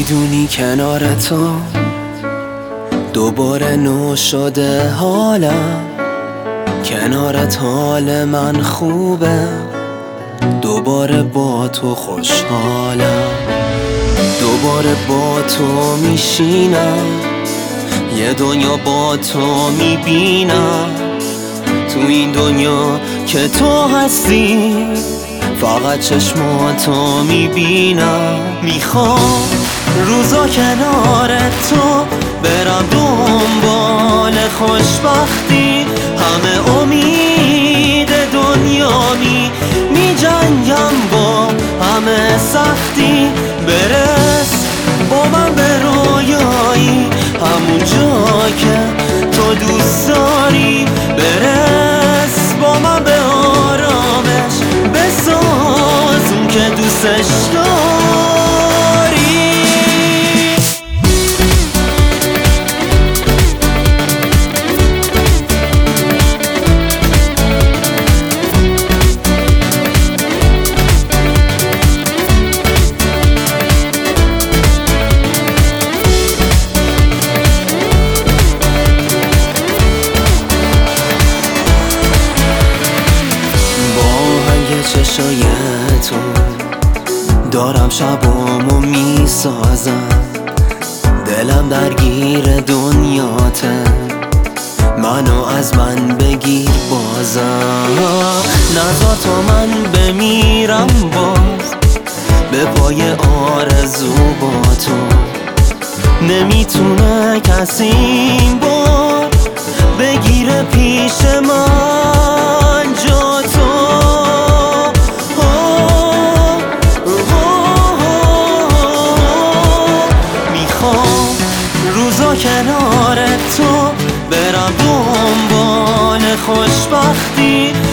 میدونی کنار تو دوباره نو شده حالم، کنارت حال من خوبه، دوباره با تو خوشحالم، دوباره با تو میشینم، یه دنیا با تو میبینم، تو این دنیا که تو هستی فقط چشماتو میبینم. میخوام روزا کنار تو برم دنبال خوشبختی، همه امید دنیا می جنگم با همه سختی، برس با من به رویایی همون جا که تو دوست داری، برس با من به آرامش بساز اون که دوستش داری. چشای تو دارم شبامو میسازم، دلم درگیر دنیاته، منو از من بگیر بازم، نذار تا من بمیرم باز به پای آرزو با تو، نمیتونه کسی این بار بگیره پیش من جا تو. روزا کنار تو برم دنبال خوشبختی،